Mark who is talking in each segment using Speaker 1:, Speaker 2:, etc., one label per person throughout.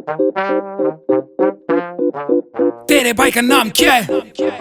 Speaker 1: तेरे भाई का नाम क्या है?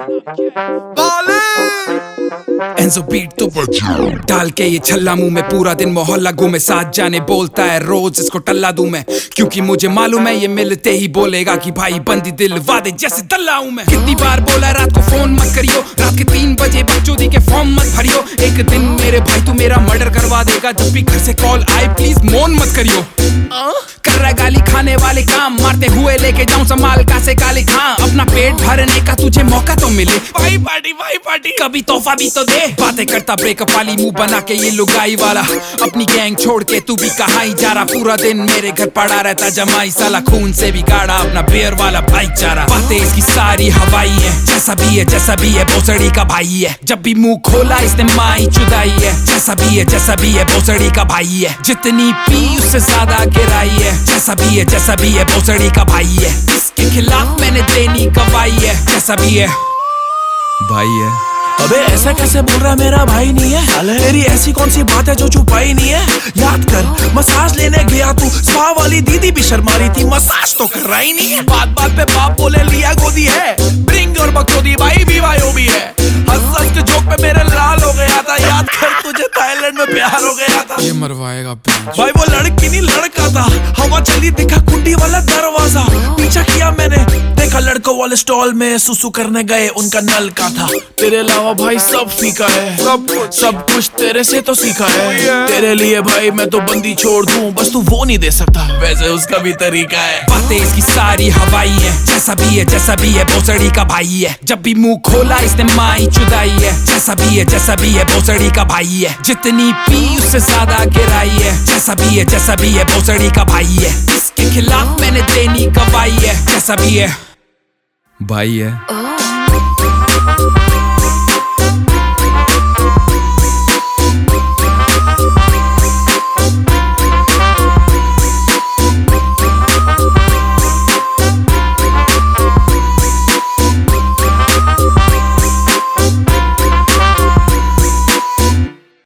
Speaker 1: एंजो बीट तो डाल के ये छल्ला मुंह में, पूरा दिन मोहल्ला घूमे, साथ जाने बोलता है रोज इसको टल्ला दूं मैं, क्योंकि मुझे मालूम है ये मिलते ही बोलेगा कि भाई बंदी दिल वादे जैसे दल्ला हूं मैं। कितनी बार बोला रात को फोन मत करियो, रात के 3 बजे बकचोदी के फॉर्म मत भरियो, एक दिन मेरे भाई तू मेरा मर्डर करवा देगा, जब भी घर से कॉल आए प्लीज मोन मत करियो। कर रहा गाली खाने वाले काम, मारते हुए लेके जाऊं संभाल का से काले खां, अपना पेट भरने का तुझे मौका तो मिले, भाई पार्टी कभी तोहफा भी तो दे। बातें करता ब्रेकअप वाली मुंह बना के ये लुगाई वाला, अपनी गैंग छोड़ के तू भी कहाँ ही जा रहा, पूरा दिन मेरे घर पड़ा रहता जमाई साला, खून से भी गाड़ा अपना बेर वाला भाईचारा। बातें इसकी सारी हवाई है, जैसा भी है भोसड़ी का भाई है, जब भी मुंह खोला इसने माई चुदाई है, जैसा भी है भोसड़ी का भाई है, जितनी पी उससे ज्यादा गिराई है, जैसा भी है भोसड़ी का भाई है, इसके खिलाफ मैंने देनी गवाही है, जैसा भी है भाई है।
Speaker 2: अबे ऐसा कैसे बोल रहा मेरा भाई नहीं है, तेरी ऐसी कौन सी बात है जो छुपाई नहीं है, याद कर मसाज लेने गया तू, स्पा वाली दीदी भी शर्मा रही थी, मसाज तो कर रहा ही नहीं है, बात पे बाप बोले लिया गोदी है, ब्रिंग और बकचोदी भाई भी वायो भी है, हंस के जोक पे मेरे लाल हो गया था, याद कर तुझे थाईलैंड में प्यार हो गया था,
Speaker 1: ये मरवाएगा
Speaker 2: भाई वो लड़की नहीं लड़का था, हवा चली दिखा कुंडी वाला दरवाजा, पीछा किया मैंने देखा लड़कों वाले स्टॉल में सुसु करने गए उनका नल का था, तेरे अलावा भाई सब फीका है, सब कुछ तेरे से तो सीखा है, तेरे लिए भाई मैं तो बंदी छोड़ दूं, बस तू वो नहीं दे सकता, वैसे उसका भी तरीका है।
Speaker 1: बातें इसकी सारी हवाई है, जैसा भी है भोसड़ी का भाई है, जब भी मुंह खोला इसने माई चुदाई है, जैसा भी है भोसड़ी का भाई है, जितनी पी उससे ज्यादा गिराई है, जैसा भी है भोसड़ी का भाई है, इसके खिलाफ मैंने देनी गवाही है, जैसा भी है भाई है।